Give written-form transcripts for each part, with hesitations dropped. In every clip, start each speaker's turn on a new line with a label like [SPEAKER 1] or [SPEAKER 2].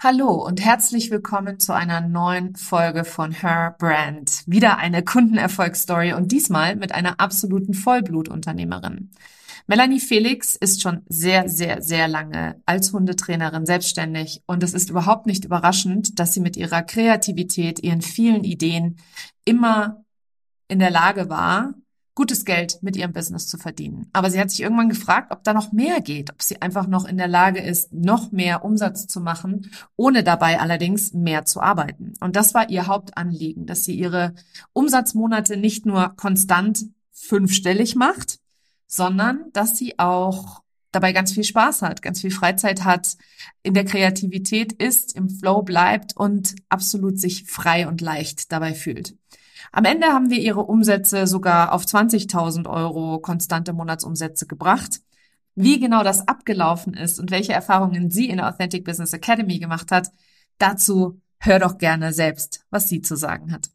[SPEAKER 1] Hallo und herzlich willkommen zu einer neuen Folge von Her Brand. Wieder eine Kundenerfolgsstory und diesmal mit einer absoluten Vollblutunternehmerin. Melanie Felix ist schon sehr, sehr, sehr lange als Hundetrainerin selbstständig und es ist überhaupt nicht überraschend, dass sie mit ihrer Kreativität, ihren vielen Ideen immer in der Lage war, gutes Geld mit ihrem Business zu verdienen. Aber sie hat sich irgendwann gefragt, ob da noch mehr geht, ob sie einfach noch in der Lage ist, noch mehr Umsatz zu machen, ohne dabei allerdings mehr zu arbeiten. Und das war ihr Hauptanliegen, dass sie ihre Umsatzmonate nicht nur konstant fünfstellig macht, sondern dass sie auch dabei ganz viel Spaß hat, ganz viel Freizeit hat, in der Kreativität ist, im Flow bleibt und absolut sich frei und leicht dabei fühlt. Am Ende haben wir ihre Umsätze sogar auf 20.000 Euro konstante Monatsumsätze gebracht. Wie genau das abgelaufen ist und welche Erfahrungen sie in der Authentic Business Academy gemacht hat, dazu hör doch gerne selbst, was sie zu sagen hat.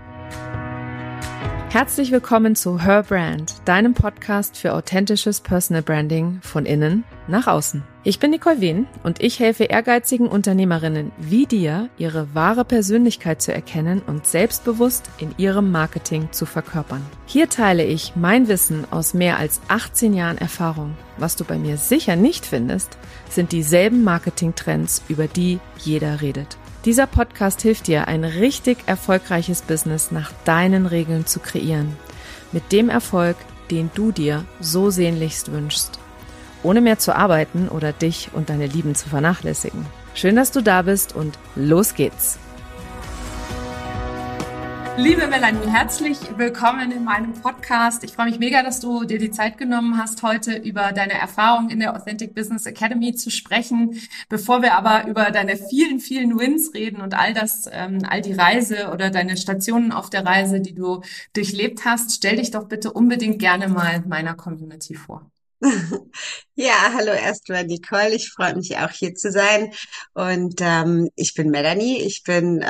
[SPEAKER 1] Herzlich willkommen zu Her Brand, deinem Podcast für authentisches Personal Branding von innen nach außen. Ich bin Nicole Wehn und ich helfe ehrgeizigen Unternehmerinnen wie dir, ihre wahre Persönlichkeit zu erkennen und selbstbewusst in ihrem Marketing zu verkörpern. Hier teile ich mein Wissen aus mehr als 18 Jahren Erfahrung. Was du bei mir sicher nicht findest, sind dieselben Marketingtrends, über die jeder redet. Dieser Podcast hilft dir, ein richtig erfolgreiches Business nach deinen Regeln zu kreieren. Mit dem Erfolg, den du dir so sehnlichst wünschst. Ohne mehr zu arbeiten oder dich und deine Lieben zu vernachlässigen. Schön, dass du da bist und los geht's! Liebe Melanie, herzlich willkommen in meinem Podcast. Ich freue mich mega, dass du dir die Zeit genommen hast, heute über deine Erfahrungen in der Authentic Business Academy zu sprechen. Bevor wir aber über deine vielen, vielen Wins reden und all das, all die Reise oder deine Stationen auf der Reise, die du durchlebt hast, stell dich doch bitte unbedingt gerne mal meiner Community vor.
[SPEAKER 2] Ja, hallo erstmal Nicole, ich freue mich auch hier zu sein und ich bin Melanie, ich bin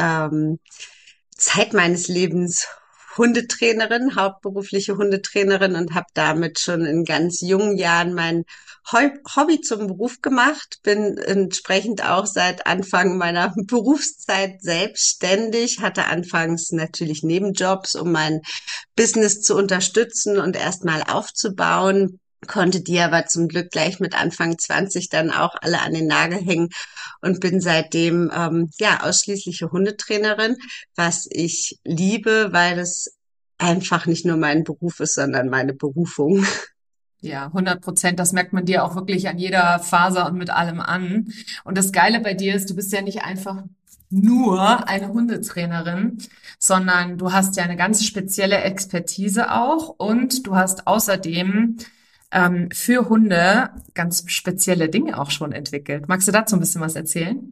[SPEAKER 2] Zeit meines Lebens Hundetrainerin, hauptberufliche Hundetrainerin und habe damit schon in ganz jungen Jahren mein Hobby zum Beruf gemacht, bin entsprechend auch seit Anfang meiner Berufszeit selbstständig, hatte anfangs natürlich Nebenjobs, um mein Business zu unterstützen und erstmal aufzubauen, konnte die aber zum Glück gleich mit Anfang 20 dann auch alle an den Nagel hängen und bin seitdem ja ausschließliche Hundetrainerin, was ich liebe, weil es einfach nicht nur mein Beruf ist, sondern meine Berufung.
[SPEAKER 1] Ja, 100%. Das merkt man dir auch wirklich an jeder Faser und mit allem an. Und das Geile bei dir ist, du bist ja nicht einfach nur eine Hundetrainerin, sondern du hast ja eine ganz spezielle Expertise auch und du hast außerdem für Hunde ganz spezielle Dinge auch schon entwickelt. Magst du dazu ein bisschen was erzählen?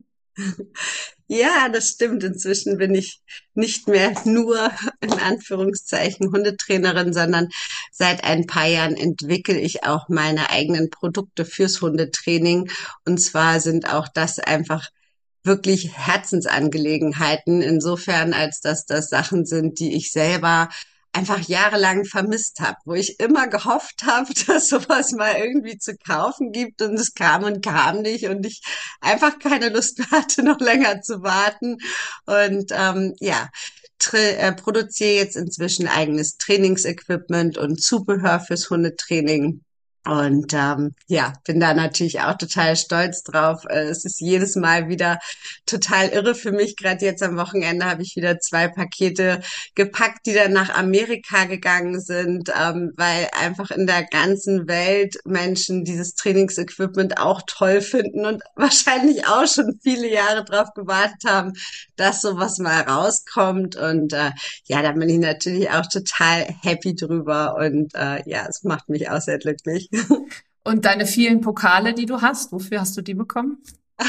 [SPEAKER 2] Ja, das stimmt. Inzwischen bin ich nicht mehr nur in Anführungszeichen Hundetrainerin, sondern seit ein paar Jahren entwickle ich auch meine eigenen Produkte fürs Hundetraining. Und zwar sind auch das einfach wirklich Herzensangelegenheiten, insofern als dass das Sachen sind, die ich selber einfach jahrelang vermisst habe, wo ich immer gehofft habe, dass sowas mal irgendwie zu kaufen gibt und es kam und kam nicht und ich einfach keine Lust mehr hatte, noch länger zu warten und ja, produziere jetzt inzwischen eigenes Trainingsequipment und Zubehör fürs Hundetraining. Und ja, bin da natürlich auch total stolz drauf. Es ist jedes Mal wieder total irre für mich. Gerade jetzt am Wochenende habe ich wieder 2 Pakete gepackt, die dann nach Amerika gegangen sind, weil einfach in der ganzen Welt Menschen dieses Trainingsequipment auch toll finden und wahrscheinlich auch schon viele Jahre drauf gewartet haben, dass sowas mal rauskommt. Und ja, da bin ich natürlich auch total happy drüber und ja, es macht mich auch sehr glücklich.
[SPEAKER 1] Und deine vielen Pokale, die du hast, wofür hast du die bekommen?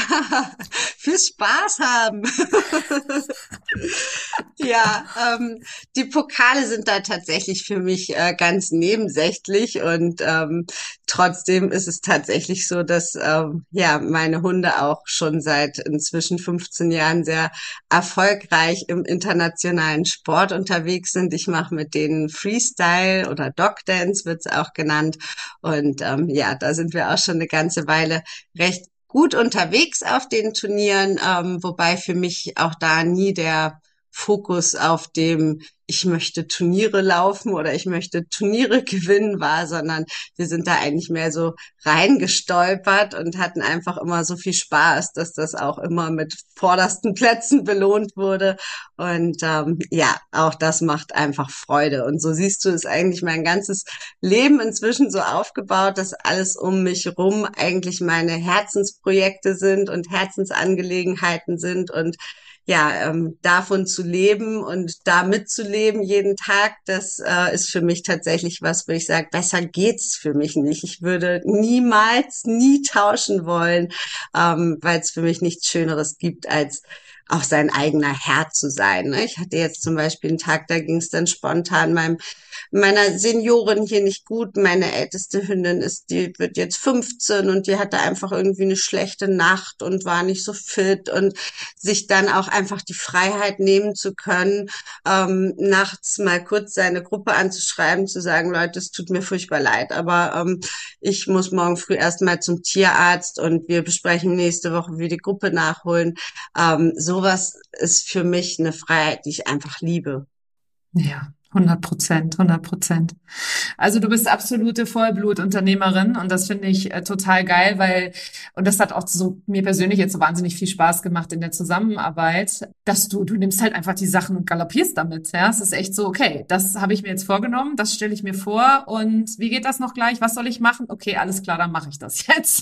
[SPEAKER 2] Fürs Spaß haben. Ja, die Pokale sind da tatsächlich für mich ganz nebensächlich und trotzdem ist es tatsächlich so, dass ja meine Hunde auch schon seit inzwischen 15 Jahren sehr erfolgreich im internationalen Sport unterwegs sind. Ich mache mit denen Freestyle oder Dog Dance wird's auch genannt und ja, da sind wir auch schon eine ganze Weile recht gut unterwegs auf den Turnieren, wobei für mich auch da nie der Fokus auf dem, ich möchte Turniere laufen oder ich möchte Turniere gewinnen war, sondern wir sind da eigentlich mehr so reingestolpert und hatten einfach immer so viel Spaß, dass das auch immer mit vordersten Plätzen belohnt wurde. Und ja, auch das macht einfach Freude. Und so siehst du, ist eigentlich mein ganzes Leben inzwischen so aufgebaut, dass alles um mich rum eigentlich meine Herzensprojekte sind und Herzensangelegenheiten sind und ja, davon zu leben und da mitzuleben jeden Tag, das ist für mich tatsächlich was, wo ich sage, besser geht's für mich nicht. Ich würde niemals, nie tauschen wollen, weil es für mich nichts Schöneres gibt, als auch sein eigener Herr zu sein. Ne? Ich hatte jetzt zum Beispiel einen Tag, da ging es dann spontan meiner Seniorin hier nicht gut. Meine älteste Hündin die wird jetzt 15 und die hatte einfach irgendwie eine schlechte Nacht und war nicht so fit und sich dann auch einfach die Freiheit nehmen zu können, nachts mal kurz seine Gruppe anzuschreiben, zu sagen, Leute, es tut mir furchtbar leid, aber ich muss morgen früh erstmal zum Tierarzt und wir besprechen nächste Woche, wie wir die Gruppe nachholen. Sowas ist für mich eine Freiheit, die ich einfach liebe.
[SPEAKER 1] Ja, 100%, 100%. Also du bist absolute Vollblutunternehmerin und das finde ich total geil, und das hat auch so mir persönlich jetzt so wahnsinnig viel Spaß gemacht in der Zusammenarbeit, dass du nimmst halt einfach die Sachen und galoppierst damit, ja. Es ist echt so, okay, das habe ich mir jetzt vorgenommen, das stelle ich mir vor und wie geht das noch gleich? Was soll ich machen? Okay, alles klar, dann mache ich das jetzt.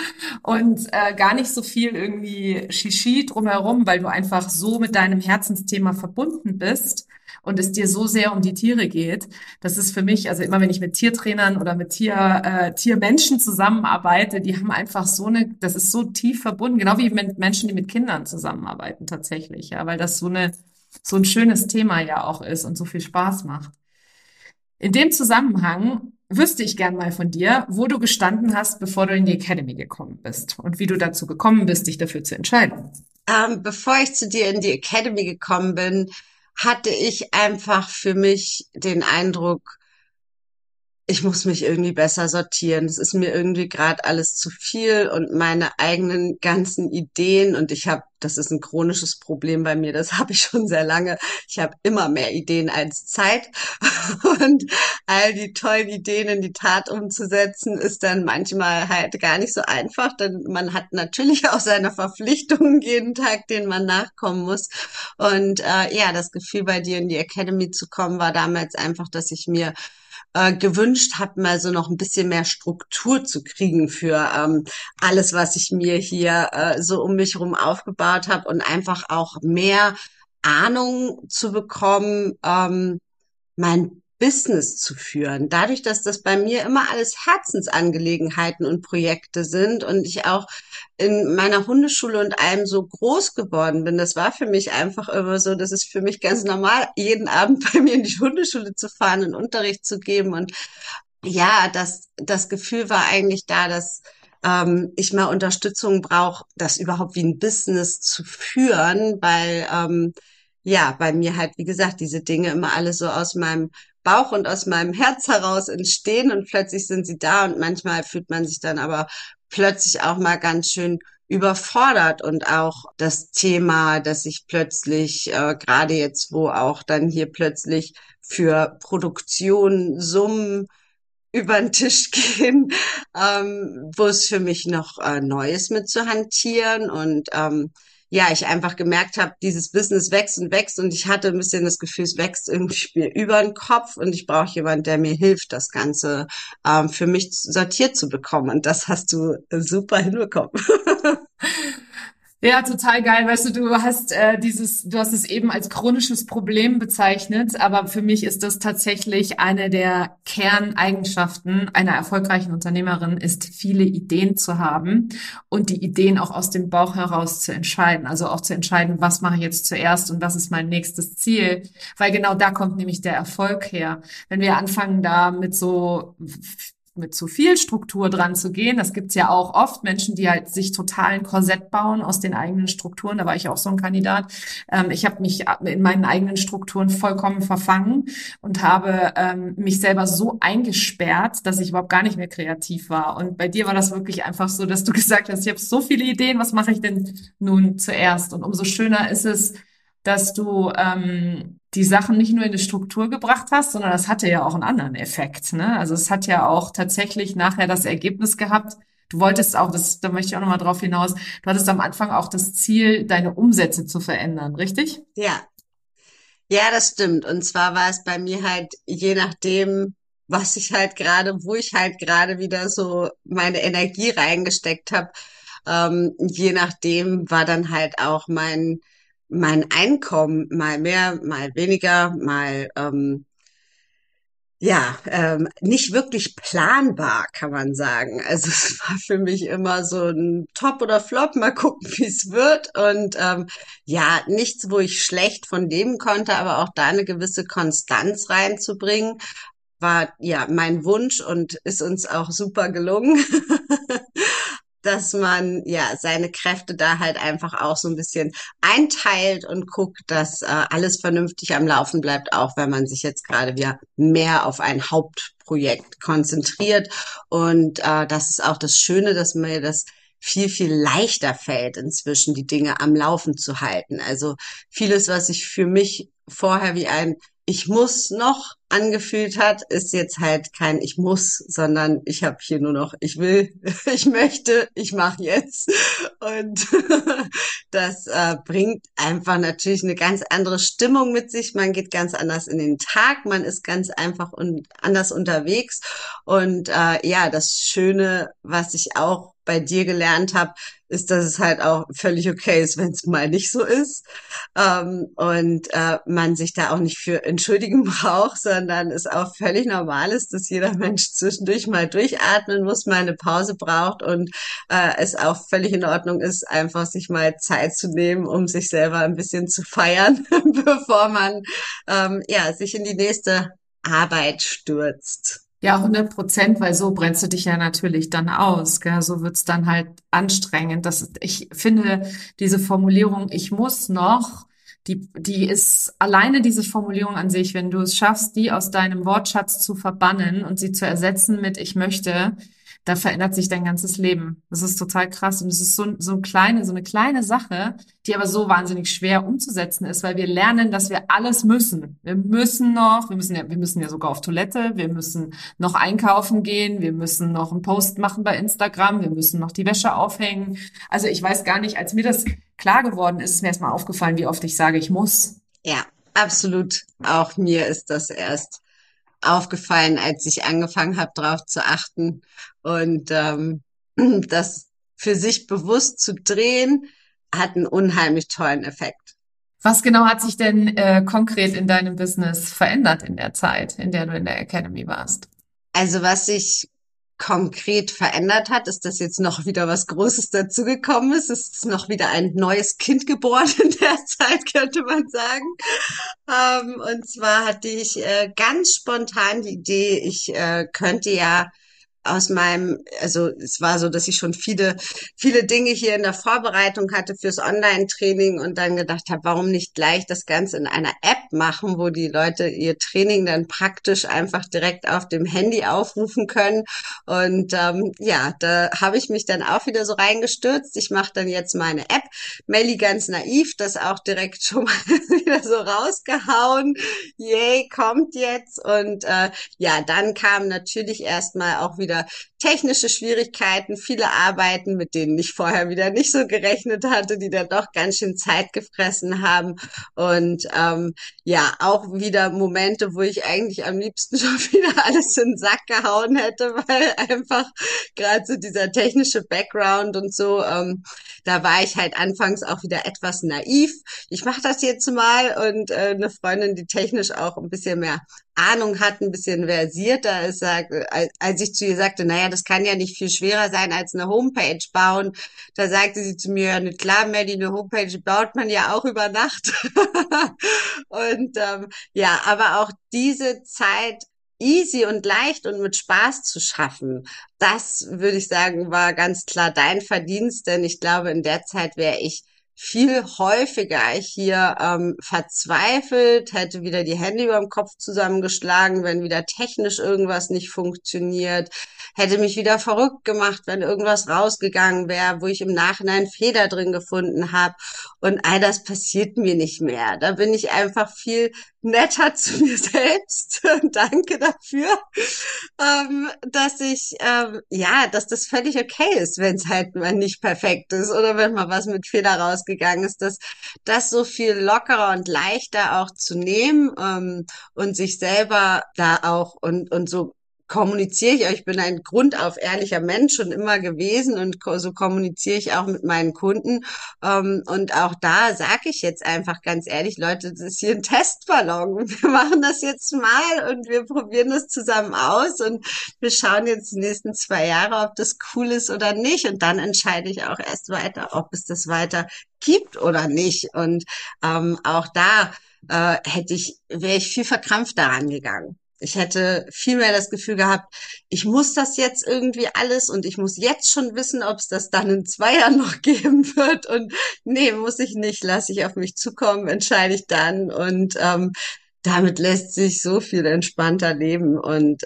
[SPEAKER 1] Und gar nicht so viel irgendwie Shishi drumherum, weil du einfach so mit deinem Herzensthema verbunden bist und es dir so sehr um die Tiere geht. Das ist für mich, also immer wenn ich mit Tiertrainern oder mit Tiermenschen zusammenarbeite, die haben einfach das ist so tief verbunden, genau wie mit Menschen, die mit Kindern zusammenarbeiten tatsächlich, ja, weil das so ein schönes Thema ja auch ist und so viel Spaß macht. In dem Zusammenhang wüsste ich gern mal von dir, wo du gestanden hast, bevor du in die Academy gekommen bist und wie du dazu gekommen bist, dich dafür zu entscheiden.
[SPEAKER 2] Bevor ich zu dir in die Academy gekommen bin, hatte ich einfach für mich den Eindruck, ich muss mich irgendwie besser sortieren. Es ist mir irgendwie gerade alles zu viel und meine eigenen ganzen Ideen und das ist ein chronisches Problem bei mir, das habe ich schon sehr lange. Ich habe immer mehr Ideen als Zeit und all die tollen Ideen in die Tat umzusetzen, ist dann manchmal halt gar nicht so einfach, denn man hat natürlich auch seine Verpflichtungen jeden Tag, denen man nachkommen muss. Und ja, das Gefühl, bei dir in die Academy zu kommen, war damals einfach, dass ich mir gewünscht habe, mal so noch ein bisschen mehr Struktur zu kriegen für alles, was ich mir hier so um mich herum aufgebaut habe und einfach auch mehr Ahnung zu bekommen, mein Business zu führen. Dadurch, dass das bei mir immer alles Herzensangelegenheiten und Projekte sind und ich auch in meiner Hundeschule und allem so groß geworden bin, das war für mich einfach immer so, das ist für mich ganz normal, jeden Abend bei mir in die Hundeschule zu fahren und Unterricht zu geben. Und ja, das Gefühl war eigentlich da, dass ich mal Unterstützung brauche, das überhaupt wie ein Business zu führen, weil ja, bei mir halt, wie gesagt, diese Dinge immer alle so aus meinem Bauch und aus meinem Herz heraus entstehen und plötzlich sind sie da und manchmal fühlt man sich dann aber plötzlich auch mal ganz schön überfordert und auch das Thema, dass ich plötzlich, gerade jetzt, wo auch dann hier plötzlich für Produktion Summen über den Tisch gehen, wo es für mich noch neu ist mit zu hantieren und ja, ich einfach gemerkt habe, dieses Business wächst und wächst und ich hatte ein bisschen das Gefühl, es wächst irgendwie mir über den Kopf und ich brauche jemanden, der mir hilft, das Ganze für mich sortiert zu bekommen und das hast du super hinbekommen.
[SPEAKER 1] Ja, total geil. Weißt du, du hast es eben als chronisches Problem bezeichnet, aber für mich ist das tatsächlich eine der Kerneigenschaften einer erfolgreichen Unternehmerin, ist viele Ideen zu haben und die Ideen auch aus dem Bauch heraus zu entscheiden. Also auch zu entscheiden, was mache ich jetzt zuerst und was ist mein nächstes Ziel, weil genau da kommt nämlich der Erfolg her. Wenn wir anfangen da mit so mit zu viel Struktur dran zu gehen. Das gibt's ja auch oft. Menschen, die halt sich total ein Korsett bauen aus den eigenen Strukturen. Da war ich auch so ein Kandidat. Ich habe mich in meinen eigenen Strukturen vollkommen verfangen und habe mich selber so eingesperrt, dass ich überhaupt gar nicht mehr kreativ war. Und bei dir war das wirklich einfach so, dass du gesagt hast, ich habe so viele Ideen, was mache ich denn nun zuerst? Und umso schöner ist es, dass du die Sachen nicht nur in die Struktur gebracht hast, sondern das hatte ja auch einen anderen Effekt, ne? Also es hat ja auch tatsächlich nachher das Ergebnis gehabt. Du wolltest auch, da möchte ich auch nochmal drauf hinaus, du hattest am Anfang auch das Ziel, deine Umsätze zu verändern, richtig?
[SPEAKER 2] Ja, ja, das stimmt. Und zwar war es bei mir halt je nachdem, was ich halt gerade, wo ich halt gerade wieder so meine Energie reingesteckt habe, je nachdem war dann halt auch mein Einkommen mal mehr, mal weniger, mal ja, nicht wirklich planbar, kann man sagen. Also es war für mich immer so ein Top oder Flop, mal gucken, wie es wird. Und ja, nichts, wo ich schlecht von leben konnte, aber auch da eine gewisse Konstanz reinzubringen, war ja mein Wunsch und ist uns auch super gelungen. Dass man ja seine Kräfte da halt einfach auch so ein bisschen einteilt und guckt, dass alles vernünftig am Laufen bleibt, auch wenn man sich jetzt gerade wieder mehr auf ein Hauptprojekt konzentriert. Und das ist auch das Schöne, dass mir das viel leichter fällt, inzwischen die Dinge am Laufen zu halten. Also vieles, was sich für mich vorher wie ein Ich muss noch angefühlt hat, ist jetzt halt kein Ich muss, sondern ich habe hier nur noch Ich will, ich möchte, ich mache jetzt. Und das bringt einfach natürlich eine ganz andere Stimmung mit sich. Man geht ganz anders in den Tag, man ist ganz einfach und anders unterwegs. Und ja, das Schöne, was ich auch bei dir gelernt habe, ist, dass es halt auch völlig okay ist, wenn es mal nicht so ist. Und man sich da auch nicht für entschuldigen braucht, sondern es auch völlig normal ist, dass jeder Mensch zwischendurch mal durchatmen muss, mal eine Pause braucht und es auch völlig in Ordnung ist, einfach sich mal Zeit zu nehmen, um sich selber ein bisschen zu feiern, bevor man ja sich in die nächste Arbeit stürzt.
[SPEAKER 1] Ja, 100%, weil so brennst du dich ja natürlich dann aus, gell? So wird's dann halt anstrengend. Ich finde, diese Formulierung, ich muss noch, die ist alleine diese Formulierung an sich, wenn du es schaffst, die aus deinem Wortschatz zu verbannen und sie zu ersetzen mit ich möchte, da verändert sich dein ganzes Leben. Das ist total krass. Und es ist so eine kleine Sache, die aber so wahnsinnig schwer umzusetzen ist, weil wir lernen, dass wir alles müssen. Wir müssen ja sogar auf Toilette, wir müssen noch einkaufen gehen, wir müssen noch einen Post machen bei Instagram, wir müssen noch die Wäsche aufhängen. Also ich weiß gar nicht, als mir das klar geworden ist, ist mir erstmal aufgefallen, wie oft ich sage, ich muss.
[SPEAKER 2] Ja, absolut. Auch mir ist das erst aufgefallen, als ich angefangen habe, darauf zu achten und das für sich bewusst zu drehen, hat einen unheimlich tollen Effekt.
[SPEAKER 1] Was genau hat sich denn konkret in deinem Business verändert in der Zeit, in der du in der Academy warst?
[SPEAKER 2] Also was sich konkret verändert hat, ist, dass jetzt noch wieder was Großes dazugekommen ist. Es ist noch wieder ein neues Kind geboren in der Zeit, könnte man sagen. Und zwar hatte ich ganz spontan die Idee, ich könnte ja aus also es war so, dass ich schon viele Dinge hier in der Vorbereitung hatte fürs Online-Training und dann gedacht habe, warum nicht gleich das Ganze in einer App machen, wo die Leute ihr Training dann praktisch einfach direkt auf dem Handy aufrufen können. Und ja, da habe ich mich dann auch wieder so reingestürzt. Ich mache dann jetzt meine App, Melli ganz naiv, das auch direkt schon mal wieder so rausgehauen. Yay, kommt jetzt. Und ja, dann kam natürlich erstmal auch wieder technische Schwierigkeiten, viele Arbeiten, mit denen ich vorher wieder nicht so gerechnet hatte, die dann doch ganz schön Zeit gefressen haben. Und ja, auch wieder Momente, wo ich eigentlich am liebsten schon wieder alles in den Sack gehauen hätte, weil einfach gerade so dieser technische Background und so, da war ich halt anfangs auch wieder etwas naiv. Ich mache das jetzt mal und eine Freundin, die technisch auch ein bisschen mehr Ahnung hat, ein bisschen versierter ist, als ich zu ihr sagte, naja, das kann ja nicht viel schwerer sein als eine Homepage bauen. Da sagte sie zu mir, ja, nicht klar, Melly, eine Homepage baut man ja auch über Nacht. Und ja, aber auch diese Zeit easy und leicht und mit Spaß zu schaffen. Das würde ich sagen, war ganz klar dein Verdienst, denn ich glaube, in der Zeit wäre ich viel häufiger hier verzweifelt, hätte wieder die Hände über dem Kopf zusammengeschlagen, wenn wieder technisch irgendwas nicht funktioniert, hätte mich wieder verrückt gemacht, wenn irgendwas rausgegangen wäre, wo ich im Nachhinein Fehler drin gefunden habe. Und all das passiert mir nicht mehr. Da bin ich einfach viel netter zu mir selbst. Danke dafür, dass dass das völlig okay ist, wenn es halt mal nicht perfekt ist oder wenn mal was mit Fehler rausgegangen ist, dass das so viel lockerer und leichter auch zu nehmen und sich selber da auch und so kommuniziere ich auch. Ich bin ein grundauf ehrlicher Mensch schon immer gewesen und so kommuniziere ich auch mit meinen Kunden. Und auch da sage ich jetzt einfach ganz ehrlich, Leute, das ist hier ein Testballon. Wir machen das jetzt mal und wir probieren das zusammen aus und wir schauen jetzt die nächsten 2 Jahre, ob das cool ist oder nicht. Und dann entscheide ich auch erst weiter, ob es das weiter gibt oder nicht. Und auch da wäre ich viel verkrampfter rangegangen. Ich hätte viel mehr das Gefühl gehabt, ich muss das jetzt irgendwie alles und ich muss jetzt schon wissen, ob es das dann in 2 Jahren noch geben wird. Und nee, muss ich nicht, lasse ich auf mich zukommen, entscheide ich dann. Und damit lässt sich so viel entspannter leben und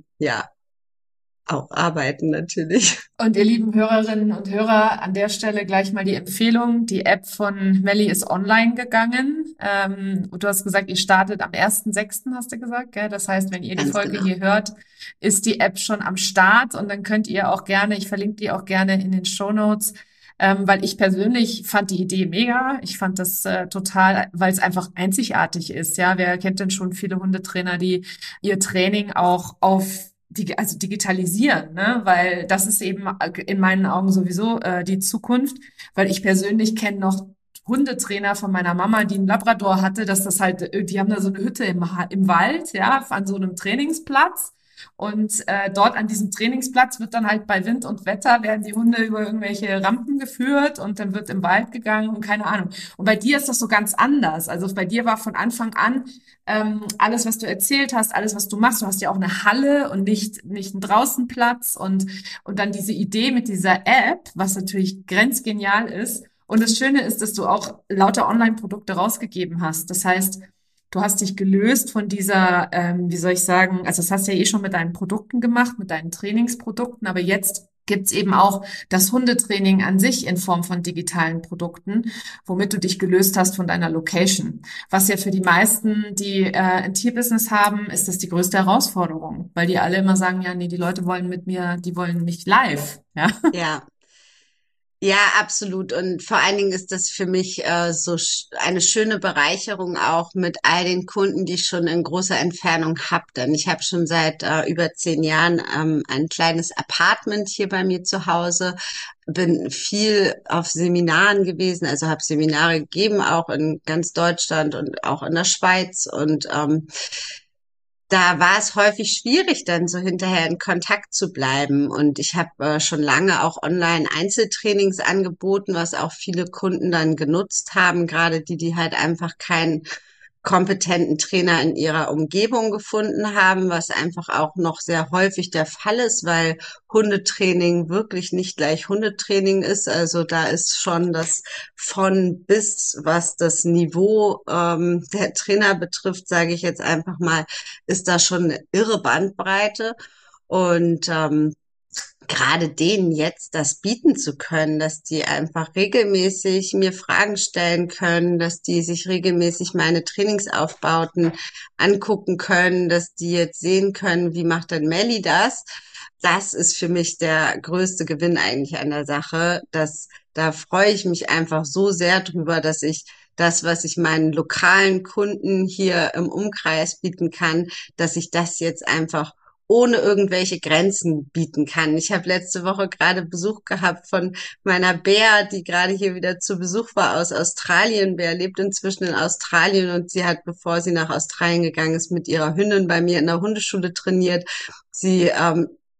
[SPEAKER 2] auch arbeiten natürlich.
[SPEAKER 1] Und ihr lieben Hörerinnen und Hörer, an der Stelle gleich mal die Empfehlung. Die App von Melli ist online gegangen. Und du hast gesagt, ihr startet am 1.6., hast du gesagt, gell? Das heißt, wenn ihr die
[SPEAKER 2] Ganz
[SPEAKER 1] Folge
[SPEAKER 2] genau.
[SPEAKER 1] hier hört, ist die App schon am Start und dann könnt ihr auch gerne, ich verlinke die auch gerne in den Shownotes, weil ich persönlich fand die Idee mega. Ich fand das total, weil es einfach einzigartig ist. Ja, wer kennt denn schon viele Hundetrainer, die ihr Training auch auf also digitalisieren, ne? Weil das ist eben in meinen Augen sowieso die Zukunft, weil ich persönlich kenne noch Hundetrainer von meiner Mama, die einen Labrador hatte, dass das halt, die haben da so eine Hütte im Wald, ja, an so einem Trainingsplatz. Und dort an diesem Trainingsplatz wird dann halt bei Wind und Wetter werden die Hunde über irgendwelche Rampen geführt und dann wird im Wald gegangen und keine Ahnung. Und bei dir ist das so ganz anders. Also bei dir war von Anfang an alles, was du erzählt hast, alles, was du machst. Du hast ja auch eine Halle und nicht einen Draußenplatz und dann diese Idee mit dieser App, was natürlich grenzgenial ist. Und das Schöne ist, dass du auch lauter Online-Produkte rausgegeben hast. Das heißt, du hast dich gelöst von dieser, wie soll ich sagen, also das hast du ja eh schon mit deinen Produkten gemacht, mit deinen Trainingsprodukten, aber jetzt gibt's eben auch das Hundetraining an sich in Form von digitalen Produkten, womit du dich gelöst hast von deiner Location. Was ja für die meisten, die ein Tierbusiness haben, ist das die größte Herausforderung, weil die alle immer sagen, ja, nee, die Leute wollen mit mir, die wollen mich live, ja.
[SPEAKER 2] Ja. Ja, absolut. Und vor allen Dingen ist das für mich eine schöne Bereicherung auch mit all den Kunden, die ich schon in großer Entfernung habe. Denn ich habe schon seit über 10 Jahren ein kleines Apartment hier bei mir zu Hause, bin viel auf Seminaren gewesen, also habe Seminare gegeben, auch in ganz Deutschland und auch in der Schweiz. Und da war es häufig schwierig, dann so hinterher in Kontakt zu bleiben. Und ich habe schon lange auch online Einzeltrainings angeboten, was auch viele Kunden dann genutzt haben, gerade die halt einfach keinen kompetenten Trainer in ihrer Umgebung gefunden haben, was einfach auch noch sehr häufig der Fall ist, weil Hundetraining wirklich nicht gleich Hundetraining ist. Also da ist schon das von bis, was das Niveau der Trainer betrifft, sage ich jetzt einfach mal, ist da schon eine irre Bandbreite. Und gerade denen jetzt das bieten zu können, dass die einfach regelmäßig mir Fragen stellen können, dass die sich regelmäßig meine Trainingsaufbauten angucken können, dass die jetzt sehen können, wie macht denn Melli das? Das ist für mich der größte Gewinn eigentlich an der Sache. Da freue ich mich einfach so sehr drüber, dass ich das, was ich meinen lokalen Kunden hier im Umkreis bieten kann, dass ich das jetzt einfach ohne irgendwelche Grenzen bieten kann. Ich habe letzte Woche gerade Besuch gehabt von meiner Bär, die gerade hier wieder zu Besuch war aus Australien. Bär lebt inzwischen in Australien und sie hat, bevor sie nach Australien gegangen ist, mit ihrer Hündin bei mir in der Hundeschule trainiert. Sie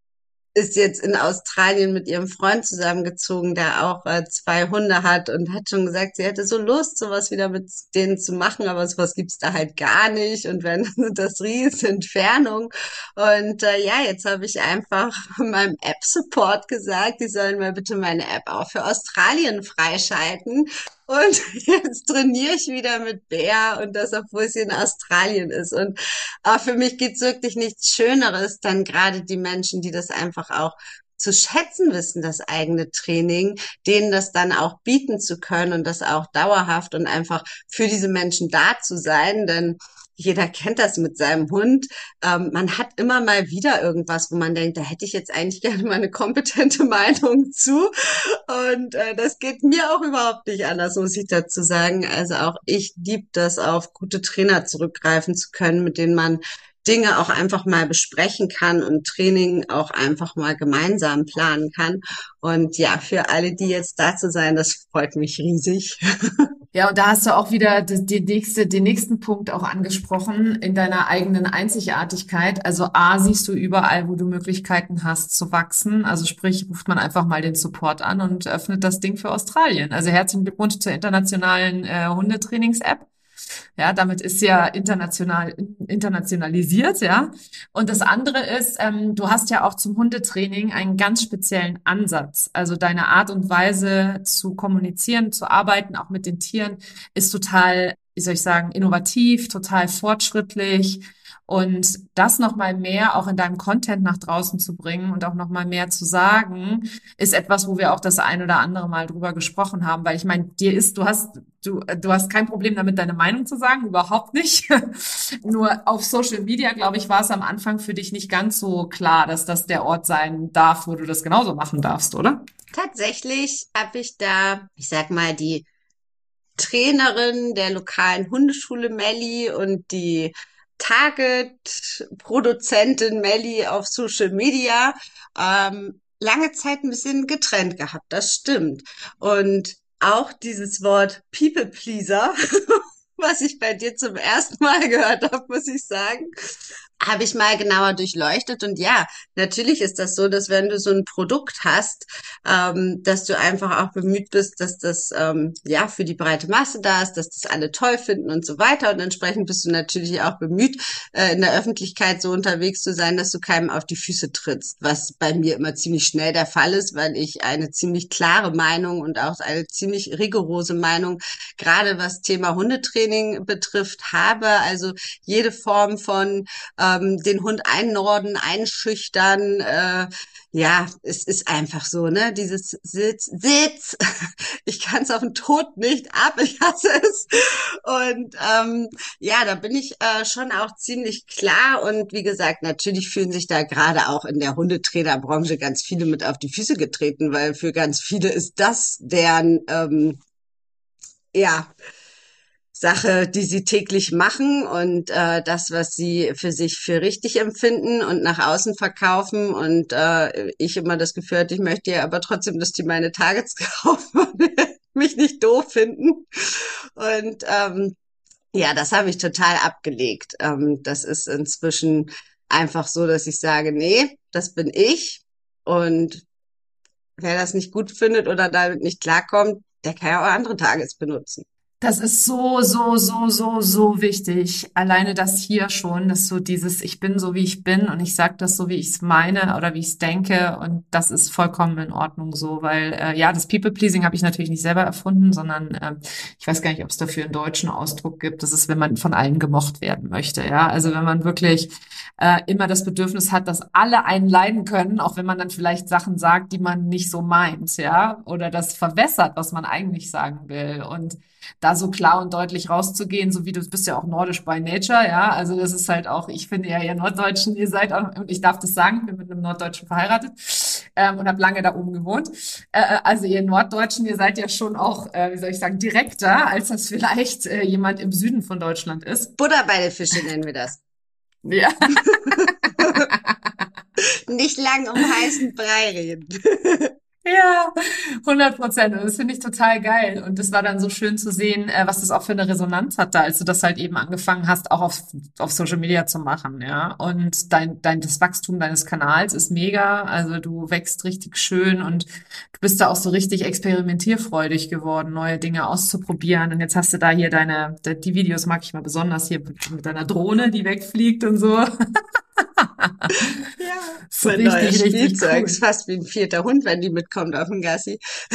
[SPEAKER 2] ist jetzt in Australien mit ihrem Freund zusammengezogen, der auch 2 Hunde hat und hat schon gesagt, sie hätte so Lust, sowas wieder mit denen zu machen, aber sowas gibt's da halt gar nicht und wenn das riesen Entfernung. Und ja, jetzt habe ich einfach meinem App-Support gesagt, die sollen mal bitte meine App auch für Australien freischalten. Und jetzt trainiere ich wieder mit Bär und das, obwohl sie in Australien ist. Und für mich gibt's wirklich nichts Schöneres, dann gerade die Menschen, die das einfach auch zu schätzen wissen, das eigene Training, denen das dann auch bieten zu können und das auch dauerhaft und einfach für diese Menschen da zu sein, denn jeder kennt das mit seinem Hund. Man hat immer mal wieder irgendwas, wo man denkt, da hätte ich jetzt eigentlich gerne mal eine kompetente Meinung zu. Und das geht mir auch überhaupt nicht anders, muss ich dazu sagen. Also auch ich liebe das, auf gute Trainer zurückgreifen zu können, mit denen man Dinge auch einfach mal besprechen kann und Training auch einfach mal gemeinsam planen kann. Und ja, für alle, die jetzt da zu sein, das freut mich riesig.
[SPEAKER 1] Ja, und da hast du auch wieder den nächsten Punkt auch angesprochen in deiner eigenen Einzigartigkeit. Also A, siehst du überall, wo du Möglichkeiten hast zu wachsen. Also sprich, ruft man einfach mal den Support an und öffnet das Ding für Australien. Also herzlichen Glückwunsch zur internationalen Hundetrainings-App. Ja, damit ist ja internationalisiert, ja. Und das andere ist, du hast ja auch zum Hundetraining einen ganz speziellen Ansatz. Also deine Art und Weise zu kommunizieren, zu arbeiten, auch mit den Tieren, ist total, wie soll ich sagen, innovativ, total fortschrittlich. Und das nochmal mehr auch in deinem Content nach draußen zu bringen und auch nochmal mehr zu sagen, ist etwas, wo wir auch das ein oder andere Mal drüber gesprochen haben, weil ich meine, du hast kein Problem damit, deine Meinung zu sagen, überhaupt nicht. Nur auf Social Media, glaube ich, war es am Anfang für dich nicht ganz so klar, dass das der Ort sein darf, wo du das genauso machen darfst, oder?
[SPEAKER 2] Tatsächlich habe ich da, ich sag mal, die Trainerin der lokalen Hundeschule Melli und die Target-Produzentin Melli auf Social Media lange Zeit ein bisschen getrennt gehabt. Das stimmt. Und auch dieses Wort People Pleaser, was ich bei dir zum ersten Mal gehört habe, muss ich sagen, habe ich mal genauer durchleuchtet. Und ja, natürlich ist das so, dass wenn du so ein Produkt hast, dass du einfach auch bemüht bist, dass das ja für die breite Masse da ist, dass das alle toll finden und so weiter. Und entsprechend bist du natürlich auch bemüht, in der Öffentlichkeit so unterwegs zu sein, dass du keinem auf die Füße trittst, was bei mir immer ziemlich schnell der Fall ist, weil ich eine ziemlich klare Meinung und auch eine ziemlich rigorose Meinung, gerade was Thema Hundetraining betrifft, habe. Also jede Form von den Hund einnorden, einschüchtern. Ja, es ist einfach so, ne? Dieses Sitz. Ich kann es auf den Tod nicht ab. Ich hasse es. Und ja, da bin ich schon auch ziemlich klar. Und wie gesagt, natürlich fühlen sich da gerade auch in der Hundetrainerbranche ganz viele mit auf die Füße getreten, weil für ganz viele ist das deren ja, Sache, die sie täglich machen und das, was sie für sich für richtig empfinden und nach außen verkaufen. Und ich immer das Gefühl hatte, ich möchte ja aber trotzdem, dass die meine Targets kaufen und mich nicht doof finden. Und ja, das habe ich total abgelegt. Das ist inzwischen einfach so, dass ich sage, nee, das bin ich. Und wer das nicht gut findet oder damit nicht klarkommt, der kann ja auch andere Targets benutzen.
[SPEAKER 1] Das ist so wichtig. Alleine das hier schon, dass so dieses, ich bin so, wie ich bin und ich sage das so, wie ich es meine oder wie ich es denke und das ist vollkommen in Ordnung so, weil ja, das People-Pleasing habe ich natürlich nicht selber erfunden, sondern ich weiß gar nicht, ob es dafür einen deutschen Ausdruck gibt. Das ist, wenn man von allen gemocht werden möchte, ja. Also wenn man wirklich immer das Bedürfnis hat, dass alle einen leiden können, auch wenn man dann vielleicht Sachen sagt, die man nicht so meint, ja, oder das verwässert, was man eigentlich sagen will und da so klar und deutlich rauszugehen, so wie du bist ja auch nordisch by nature, ja, also das ist halt auch, ich finde ja, ihr Norddeutschen, ihr seid auch, und ich darf das sagen, ich bin mit einem Norddeutschen verheiratet und habe lange da oben gewohnt, also ihr Norddeutschen, ihr seid ja schon auch, wie soll ich sagen, direkter, als das vielleicht jemand im Süden von Deutschland ist.
[SPEAKER 2] Butter bei den Fische nennen wir das.
[SPEAKER 1] Ja.
[SPEAKER 2] Nicht lang um heißen Brei reden.
[SPEAKER 1] Ja, 100%. Und das finde ich total geil. Und das war dann so schön zu sehen, was das auch für eine Resonanz hatte, als du das halt eben angefangen hast, auch auf Social Media zu machen, ja. Und das Wachstum deines Kanals ist mega. Also du wächst richtig schön und du bist da auch so richtig experimentierfreudig geworden, neue Dinge auszuprobieren. Und jetzt hast du da hier die Videos mag ich mal besonders hier mit deiner Drohne, die wegfliegt und so.
[SPEAKER 2] Ja,
[SPEAKER 1] So
[SPEAKER 2] mein neues
[SPEAKER 1] richtig, richtig
[SPEAKER 2] Spielzeug ist
[SPEAKER 1] cool.
[SPEAKER 2] fast wie ein vierter Hund, wenn die mitkommt auf den Gassi.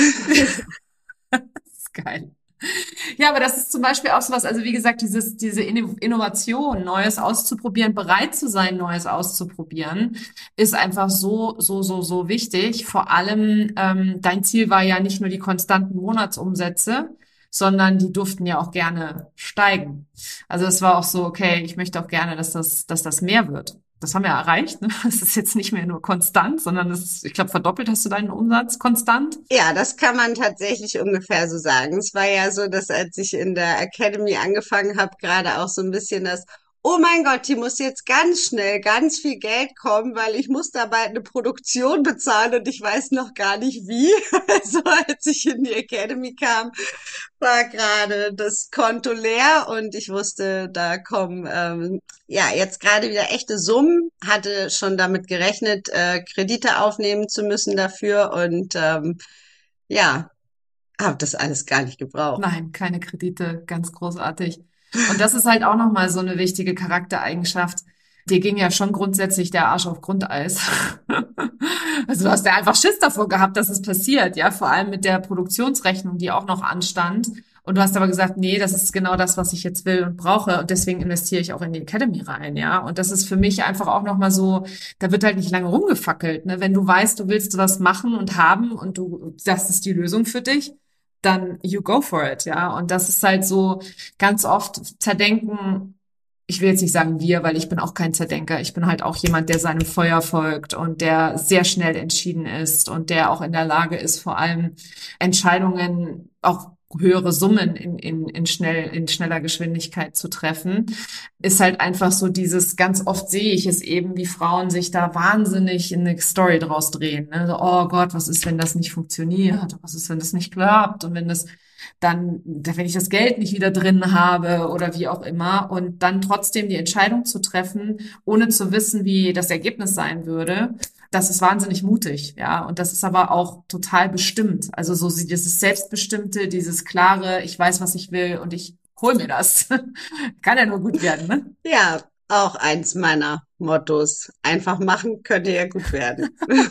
[SPEAKER 1] Das ist geil. Ja, aber das ist zum Beispiel auch sowas, also wie gesagt, diese Innovation, Neues auszuprobieren, bereit zu sein, Neues auszuprobieren, ist einfach so wichtig. Vor allem, dein Ziel war ja nicht nur die konstanten Monatsumsätze, sondern die durften ja auch gerne steigen. Also es war auch so, okay, ich möchte auch gerne, dass das mehr wird. Das haben wir erreicht. Ne? Es ist jetzt nicht mehr nur konstant, sondern ich glaube, verdoppelt hast du deinen Umsatz konstant.
[SPEAKER 2] Ja, das kann man tatsächlich ungefähr so sagen. Es war ja so, dass als ich in der Academy angefangen habe, gerade auch so ein bisschen das, oh mein Gott, hier muss jetzt ganz schnell ganz viel Geld kommen, weil ich muss da bald eine Produktion bezahlen und ich weiß noch gar nicht wie. Also als ich in die Academy kam, war gerade das Konto leer und ich wusste, da kommen ja jetzt gerade wieder echte Summen, hatte schon damit gerechnet, Kredite aufnehmen zu müssen dafür und ja, habe das alles gar nicht gebraucht.
[SPEAKER 1] Nein, keine Kredite, ganz großartig. Und das ist halt auch nochmal so eine wichtige Charaktereigenschaft. Dir ging ja schon grundsätzlich der Arsch auf Grundeis. Also du hast ja einfach Schiss davor gehabt, dass es passiert, ja, vor allem mit der Produktionsrechnung, die auch noch anstand. Und du hast aber gesagt, nee, das ist genau das, was ich jetzt will und brauche. Und deswegen investiere ich auch in die Academy rein, ja. Und das ist für mich einfach auch nochmal so, da wird halt nicht lange rumgefackelt, ne? Wenn du weißt, du willst was machen und haben und das ist die Lösung für dich, dann you go for it, ja. Und das ist halt so ganz oft zerdenken. Ich will jetzt nicht sagen wir, weil ich bin auch kein Zerdenker. Ich bin halt auch jemand, der seinem Feuer folgt und der sehr schnell entschieden ist und der auch in der Lage ist, vor allem Entscheidungen auch höhere Summen in schneller Geschwindigkeit zu treffen, ist halt einfach so ganz oft sehe ich es eben, wie Frauen sich da wahnsinnig in eine Story draus drehen. Ne? So, oh Gott, was ist, wenn das nicht funktioniert? Was ist, wenn das nicht klappt? Und wenn ich das Geld nicht wieder drin habe oder wie auch immer und dann trotzdem die Entscheidung zu treffen, ohne zu wissen, wie das Ergebnis sein würde, das ist wahnsinnig mutig, ja. Und das ist aber auch total bestimmt. Also so dieses Selbstbestimmte, dieses klare, ich weiß, was ich will und ich hol mir das. Kann ja nur gut werden, ne?
[SPEAKER 2] Ja, auch eins meiner Mottos. Einfach machen könnte ja gut werden.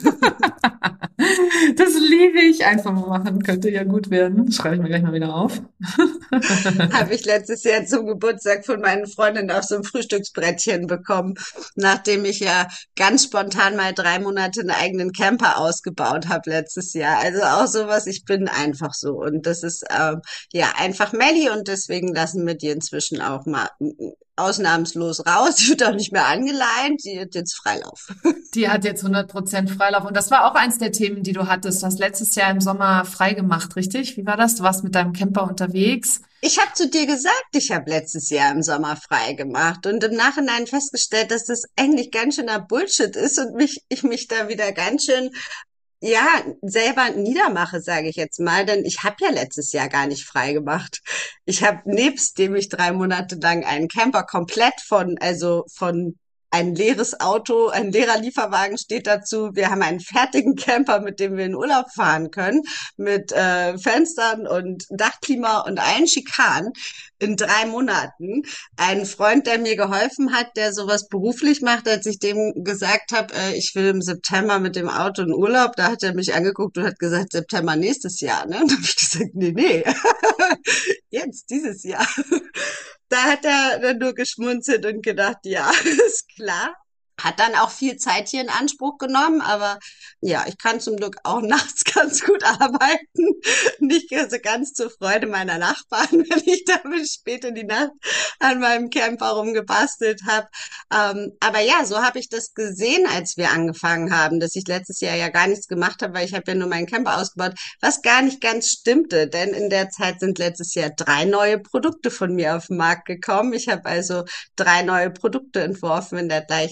[SPEAKER 1] Das liebe ich. Einfach mal machen, könnte ja gut werden. Schreibe ich mir gleich mal wieder auf.
[SPEAKER 2] Habe ich letztes Jahr zum Geburtstag von meinen Freundinnen auf so ein Frühstücksbrettchen bekommen, nachdem ich ja ganz spontan mal 3 Monate einen eigenen Camper ausgebaut habe letztes Jahr. Also auch sowas, ich bin einfach so. Und das ist ja einfach Melli und deswegen lassen wir die inzwischen auch mal ausnahmslos raus. Die wird auch nicht mehr angeleint, die hat jetzt Freilauf.
[SPEAKER 1] Die hat jetzt 100% Freilauf. Und das war auch eins der Themen, die du hattest. Du hast letztes Jahr im Sommer frei gemacht, richtig? Wie war das? Du warst mit deinem Camper unterwegs.
[SPEAKER 2] Ich habe zu dir gesagt, ich habe letztes Jahr im Sommer frei gemacht und im Nachhinein festgestellt, dass das eigentlich ganz schöner Bullshit ist und ich mich da wieder ganz schön, ja, selber niedermache, sage ich jetzt mal, denn ich habe ja letztes Jahr gar nicht frei gemacht. Ich habe nebst dem ich 3 Monate lang einen Camper komplett von ein leeres Auto, ein leerer Lieferwagen steht dazu. Wir haben einen fertigen Camper, mit dem wir in Urlaub fahren können, mit Fenstern und Dachklima und allen Schikanen in 3 Monaten. Ein Freund, der mir geholfen hat, der sowas beruflich macht, als ich dem gesagt habe, ich will im September mit dem Auto in Urlaub, da hat er mich angeguckt und hat gesagt, September nächstes Jahr. Ne? Und da habe ich gesagt, nee, jetzt, dieses Jahr. Da hat er dann nur geschmunzelt und gedacht, ja, ist klar. Hat dann auch viel Zeit hier in Anspruch genommen, aber ja, ich kann zum Glück auch nachts ganz gut arbeiten. Nicht so ganz zur Freude meiner Nachbarn, wenn ich da bis spät in die Nacht an meinem Camper rumgebastelt habe. Aber ja, so habe ich das gesehen, als wir angefangen haben, dass ich letztes Jahr ja gar nichts gemacht habe, weil ich habe ja nur meinen Camper ausgebaut, was gar nicht ganz stimmte, denn in der Zeit sind letztes Jahr 3 neue Produkte von mir auf den Markt gekommen. Ich habe also 3 neue Produkte entworfen in der gleichen Zeit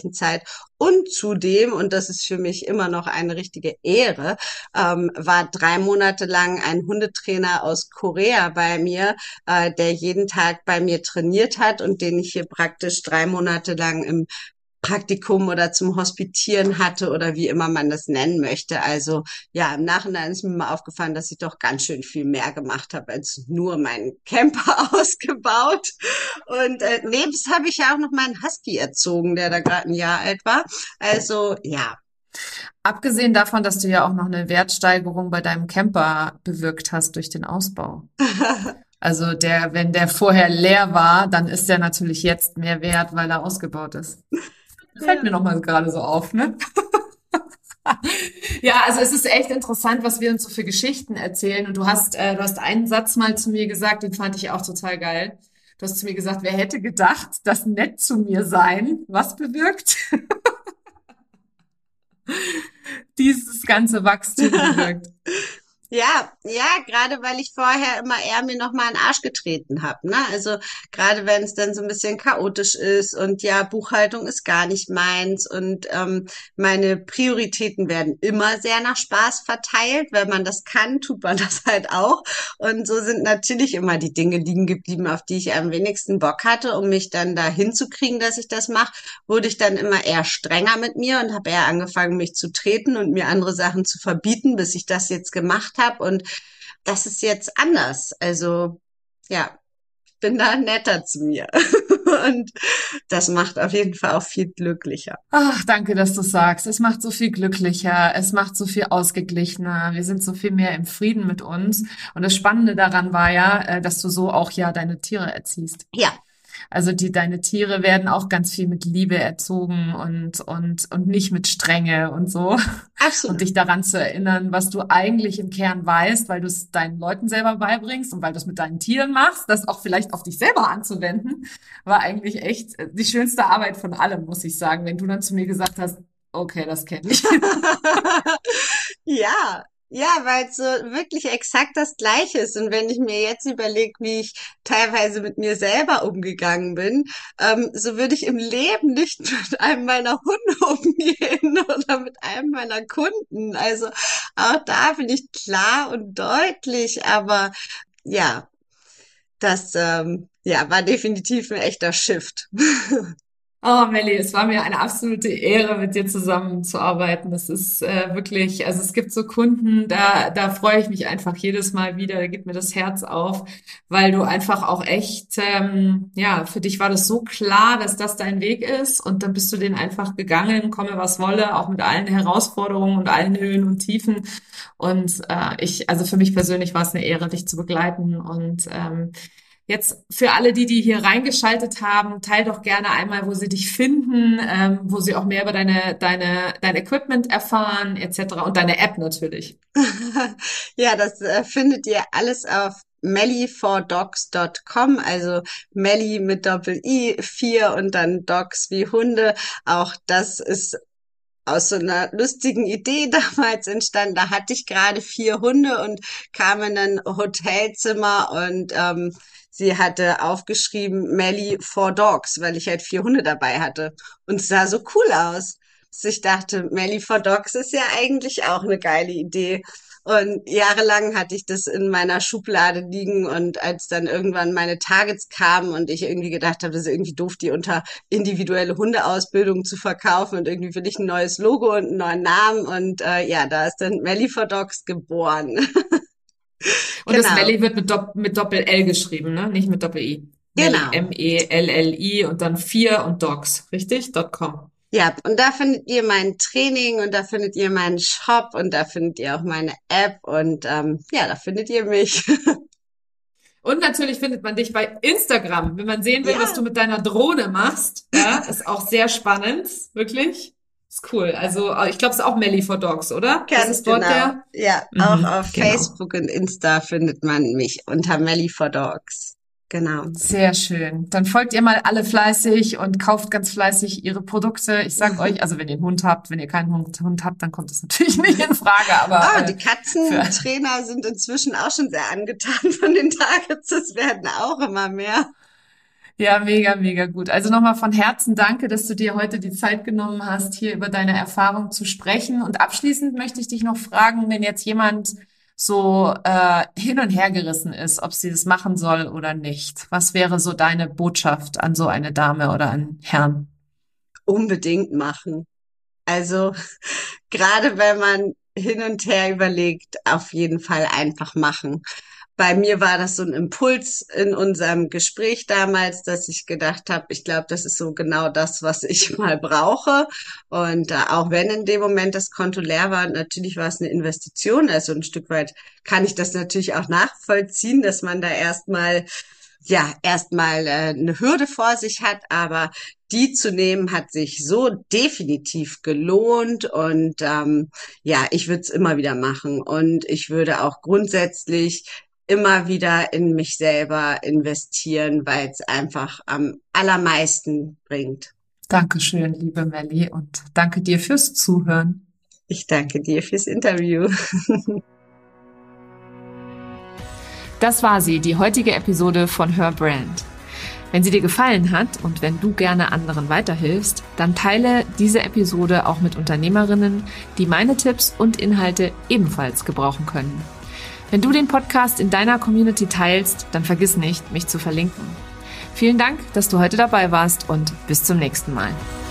[SPEAKER 2] Und zudem, und das ist für mich immer noch eine richtige Ehre, war 3 Monate lang ein Hundetrainer aus Korea bei mir, der jeden Tag bei mir trainiert hat und den ich hier praktisch 3 Monate lang im Praktikum oder zum Hospitieren hatte oder wie immer man das nennen möchte. Also ja, im Nachhinein ist mir mal aufgefallen, dass ich doch ganz schön viel mehr gemacht habe als nur meinen Camper ausgebaut. Und nebens habe ich ja auch noch meinen Husky erzogen, der da gerade ein Jahr alt war. Also ja.
[SPEAKER 1] Abgesehen davon, dass du ja auch noch eine Wertsteigerung bei deinem Camper bewirkt hast durch den Ausbau. Also wenn der vorher leer war, dann ist der natürlich jetzt mehr wert, weil er ausgebaut ist. Fällt
[SPEAKER 2] Ja.
[SPEAKER 1] mir noch mal gerade so auf, ne? Ja, also es ist echt interessant, was wir uns so für Geschichten erzählen. Und du hast einen Satz mal zu mir gesagt, den fand ich auch total geil. Du hast zu mir gesagt, wer hätte gedacht, dass nett zu mir sein was bewirkt? Dieses ganze Wachstum bewirkt.
[SPEAKER 2] Ja, ja, gerade weil ich vorher immer eher mir noch mal in den Arsch getreten habe, ne? Also gerade wenn es dann so ein bisschen chaotisch ist und ja, Buchhaltung ist gar nicht meins und meine Prioritäten werden immer sehr nach Spaß verteilt. Wenn man das kann, tut man das halt auch. Und so sind natürlich immer die Dinge liegen geblieben, auf die ich am wenigsten Bock hatte, um mich dann da hinzukriegen, dass ich das mache, wurde ich dann immer eher strenger mit mir und habe eher angefangen, mich zu treten und mir andere Sachen zu verbieten, bis ich das jetzt gemacht habe. Und das ist jetzt anders. Also ja, ich bin da netter zu mir. Und das macht auf jeden Fall auch viel glücklicher.
[SPEAKER 1] Ach, danke, dass du sagst. Es macht so viel glücklicher, es macht so viel ausgeglichener. Wir sind so viel mehr im Frieden mit uns. Und das Spannende daran war ja, dass du so auch ja deine Tiere erziehst.
[SPEAKER 2] Ja,
[SPEAKER 1] Also deine Tiere werden auch ganz viel mit Liebe erzogen und nicht mit Strenge und so. Und
[SPEAKER 2] absolut.
[SPEAKER 1] dich daran zu erinnern, was du eigentlich im Kern weißt, weil du es deinen Leuten selber beibringst und weil du es mit deinen Tieren machst, das auch vielleicht auf dich selber anzuwenden, war eigentlich echt die schönste Arbeit von allem, muss ich sagen. Wenn du dann zu mir gesagt hast, okay, das kenne ich.
[SPEAKER 2] Ja, ja, weil es so wirklich exakt das Gleiche ist. Und wenn ich mir jetzt überlege, wie ich teilweise mit mir selber umgegangen bin, so würde ich im Leben nicht mit einem meiner Hunde umgehen oder mit einem meiner Kunden. Also auch da bin ich klar und deutlich, aber ja, das ja, war definitiv ein echter Shift.
[SPEAKER 1] Oh, Melli, es war mir eine absolute Ehre, mit dir zusammenzuarbeiten. Das ist wirklich, also es gibt so Kunden, da freue ich mich einfach jedes Mal wieder, da geht mir das Herz auf, weil du einfach auch echt, ja, für dich war das so klar, dass das dein Weg ist und dann bist du den einfach gegangen, komme was wolle, auch mit allen Herausforderungen und allen Höhen und Tiefen. Und also für mich persönlich war es eine Ehre, dich zu begleiten und jetzt für alle, die hier reingeschaltet haben, teil doch gerne einmal, wo sie dich finden, wo sie auch mehr über dein Equipment erfahren, etc. Und deine App natürlich.
[SPEAKER 2] Ja, das findet ihr alles auf melly4dogs.com, also Melly mit Doppel-I, 4 und dann Dogs wie Hunde. Auch das ist aus so einer lustigen Idee damals entstanden. Da hatte ich gerade 4 Hunde und kam in ein Hotelzimmer und sie hatte aufgeschrieben Melly for Dogs, weil ich halt 4 Hunde dabei hatte. Und es sah so cool aus. Dass ich dachte, Melly for Dogs ist ja eigentlich auch eine geile Idee. Und jahrelang hatte ich das in meiner Schublade liegen und als dann irgendwann meine Targets kamen und ich irgendwie gedacht habe, das ist irgendwie doof, die unter individuelle Hundeausbildung zu verkaufen und irgendwie will ich ein neues Logo und einen neuen Namen und ja, da ist dann Melly for Dogs geboren.
[SPEAKER 1] Und das
[SPEAKER 2] Genau,
[SPEAKER 1] Melli wird mit Doppel-L geschrieben, ne? Nicht mit Doppel-I. Melli,
[SPEAKER 2] genau.
[SPEAKER 1] Melli und dann 4 und Docs, richtig? .com.
[SPEAKER 2] Ja, und da findet ihr mein Training und da findet ihr meinen Shop und da findet ihr auch meine App und ja, da findet ihr mich.
[SPEAKER 1] Und natürlich findet man dich bei Instagram, wenn man sehen will, was du
[SPEAKER 2] Ja,
[SPEAKER 1] mit deiner Drohne machst. Ja, ist auch sehr spannend, wirklich. Ist cool. Also ich glaube, es ist auch Melly for Dogs, oder? Das
[SPEAKER 2] ganz
[SPEAKER 1] ist dort
[SPEAKER 2] genau.
[SPEAKER 1] der.
[SPEAKER 2] Ja, auch
[SPEAKER 1] Mhm,
[SPEAKER 2] auf
[SPEAKER 1] genau.
[SPEAKER 2] Facebook und Insta findet man mich unter Melly for Dogs. Genau.
[SPEAKER 1] Sehr schön. Dann folgt ihr mal alle fleißig und kauft ganz fleißig ihre Produkte. Ich sag euch, also wenn ihr einen Hund habt, wenn ihr keinen Hund habt, dann kommt das natürlich nicht in Frage, aber
[SPEAKER 2] Oh, die
[SPEAKER 1] für
[SPEAKER 2] Katzentrainer sind inzwischen auch schon sehr angetan von den Targets. Es werden auch immer mehr.
[SPEAKER 1] Ja, mega, mega gut. Also nochmal von Herzen danke, dass du dir heute die Zeit genommen hast, hier über deine Erfahrung zu sprechen. Und abschließend möchte ich dich noch fragen, wenn jetzt jemand so hin und her gerissen ist, ob sie das machen soll oder nicht. Was wäre so deine Botschaft an so eine Dame oder einen Herrn?
[SPEAKER 2] Unbedingt machen. Also gerade wenn man hin und her überlegt, auf jeden Fall einfach machen. Bei mir war das so ein Impuls in unserem Gespräch damals, dass ich gedacht habe, ich glaube, das ist so genau das, was ich mal brauche. Und auch wenn in dem Moment das Konto leer war, natürlich war es eine Investition. Also ein Stück weit kann ich das natürlich auch nachvollziehen, dass man da erstmal eine Hürde vor sich hat, aber die zu nehmen hat sich so definitiv gelohnt und ja, ich würde es immer wieder machen und ich würde auch grundsätzlich immer wieder in mich selber investieren, weil es einfach am allermeisten bringt.
[SPEAKER 1] Dankeschön, liebe Melli, und danke dir fürs Zuhören.
[SPEAKER 2] Ich danke dir fürs Interview.
[SPEAKER 1] Das war sie, die heutige Episode von Her Brand. Wenn sie dir gefallen hat und wenn du gerne anderen weiterhilfst, dann teile diese Episode auch mit Unternehmerinnen, die meine Tipps und Inhalte ebenfalls gebrauchen können. Wenn du den Podcast in deiner Community teilst, dann vergiss nicht, mich zu verlinken. Vielen Dank, dass du heute dabei warst und bis zum nächsten Mal.